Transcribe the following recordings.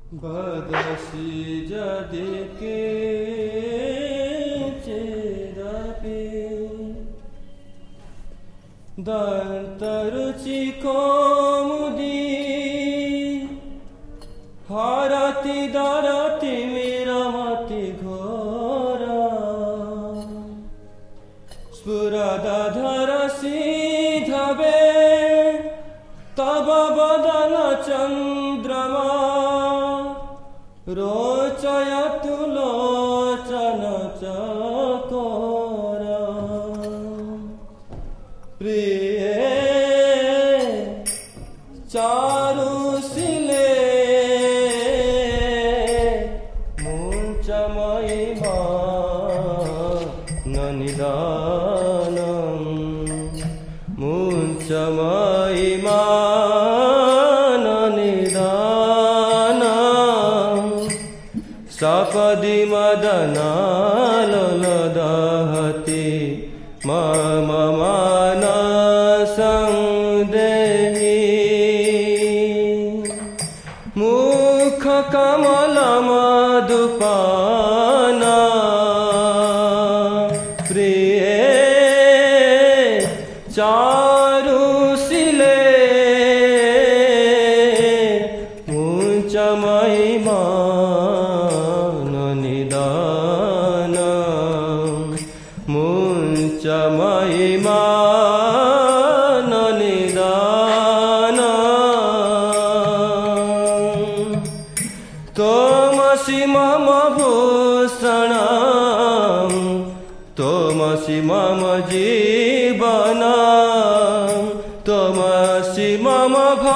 बदसी जदिके चेदपि दन्तरुचि कौमुदी हरति दरति मिरमति घोरा स्फुरदधरसि धवे तव बदन चन्द्रमा रोचयतु लोचन चकोरा प्रिये चारुशिले मुञ्चमयिमा निदानं मुञ्चमयिमा सपदि मदनालोलदहति मम मानसं देहि मुखकमलमधुपाना प्रिये चारुशिले मुञ्चमयिमा मुञ्चमयिमा त्वमसि मम भूषणं त्वमसि मम जीवनं त्वमसि मम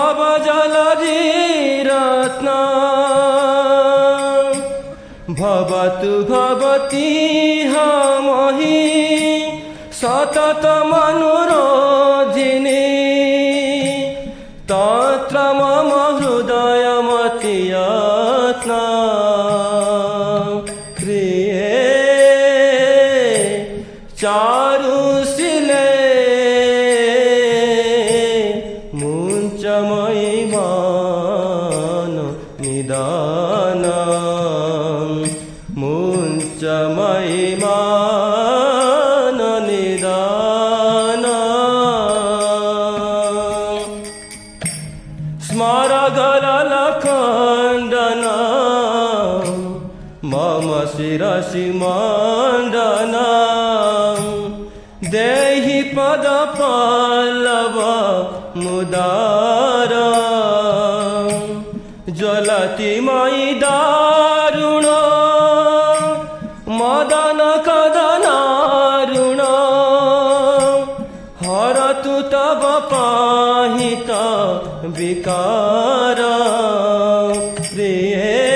भवजलधिरत्नं भवतु भवती मही सततमनुरोधिनी तत्र मम हृदयमति यत्ना प्रिये चारुशिले मुञ्चमयिमा निदानं मुञ्चमयिमा स्मारगलखण्डना मम शिरसि मण्डना देहि पदपल्लव मुदार ज्वलति मयि दारुण मदन कदनारुण हरतु तव पाहित विकार प्रिये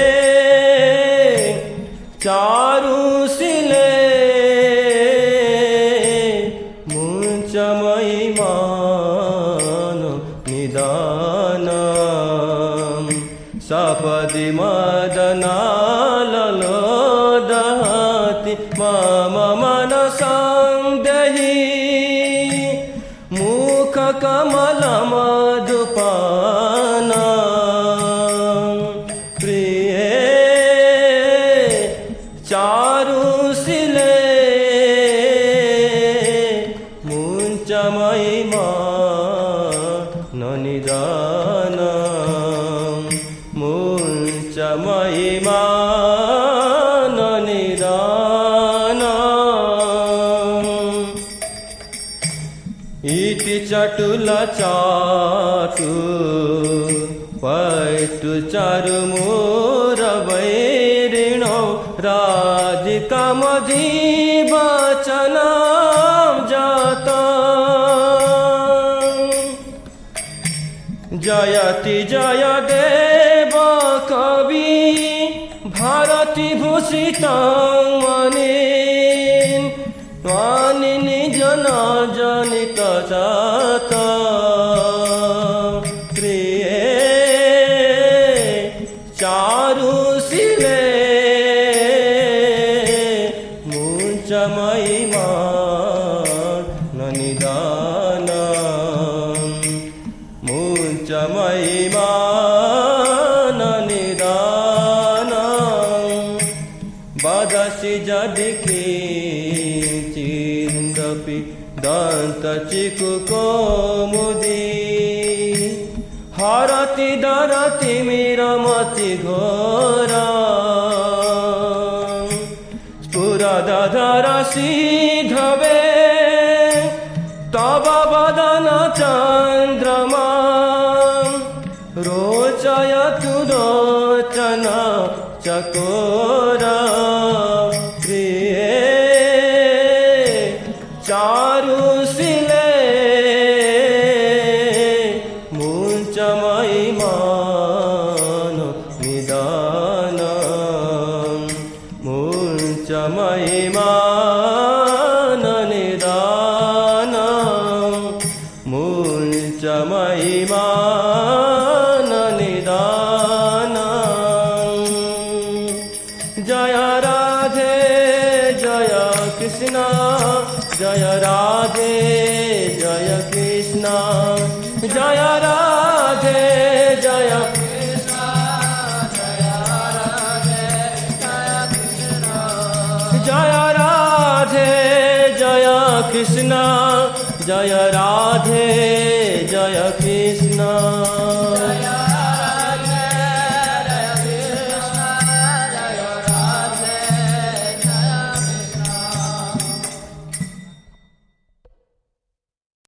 चारुशिले मुञ्चमयिमा निदानं सपदि मदनालोलदहति मम मनसं देहि मुखकमलमधुपाना प्रिये चारुशिले मुञ्चमयिमा निदानं मुञ्चमयिमा इति चटुल चाटु पैटु चारु मोर वैरिणो राधिका मधीवचन जात जयति जय देव कवि भारती भूषितं वाणिनि जन जनित जात प्रिये चारुशिले मुञ्चमयिमा निदानं मुञ्चमयिमा निदानं मनसि यदि किञ्चिदपि दन्तचिकुकौमुदी हरति दरति मिरमति घोरा स्फुरदधरसि धवे तव वदन चन्द्रमा रोचयतु रोचन चकोरा प्रिये चारुशिले मुञ्चमयि मान निदान मुञ्चमयि मान निदान मुञ्चमयि मान निदान जय राधे जय कृष्ण जय राधे जय कृष्ण जय राधे जय कृष्ण जय राधे जय कृष्ण जय राधे जय कृष्ण जय राधे जय कृष्ण।